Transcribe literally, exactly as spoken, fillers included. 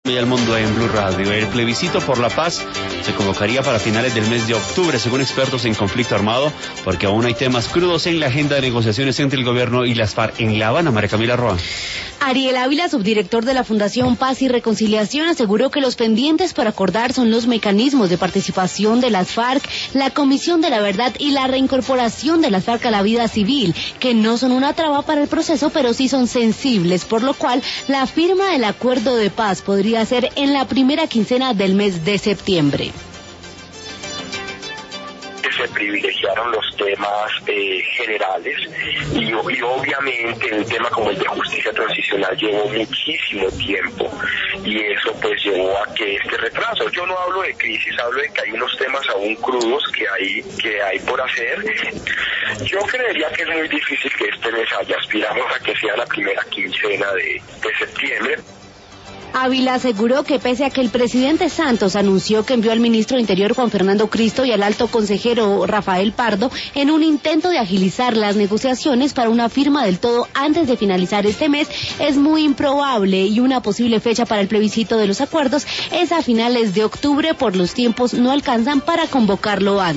Y al mundo en Blue Radio. El plebiscito por la paz se convocaría para finales del mes de octubre, según expertos en conflicto armado, porque aún hay temas crudos en la agenda de negociaciones entre el gobierno y las FARC en La Habana. María Camila Roa. Ariel Ávila, subdirector de la Fundación Paz y Reconciliación, aseguró que los pendientes para acordar son los mecanismos de participación de las FARC, la Comisión de la Verdad y la reincorporación de las FARC a la vida civil, que no son una traba para el proceso, pero sí son sensibles, por lo cual la firma del acuerdo de paz podría ser en la primera quincena del mes de septiembre. Se privilegiaron los temas eh, generales y, y obviamente el tema como el de justicia transicional llevó muchísimo tiempo y eso pues llevó a que este retraso. Yo no hablo de crisis, hablo de que hay unos temas aún crudos que hay que hay por hacer. Yo creería que es muy difícil que este mes haya, aspiramos a que sea la primera quincena de, de septiembre. Ávila aseguró que pese a que el presidente Santos anunció que envió al ministro de Interior Juan Fernando Cristo y al alto consejero Rafael Pardo en un intento de agilizar las negociaciones para una firma del todo antes de finalizar este mes, es muy improbable y una posible fecha para el plebiscito de los acuerdos es a finales de octubre, por los tiempos no alcanzan para convocarlo antes.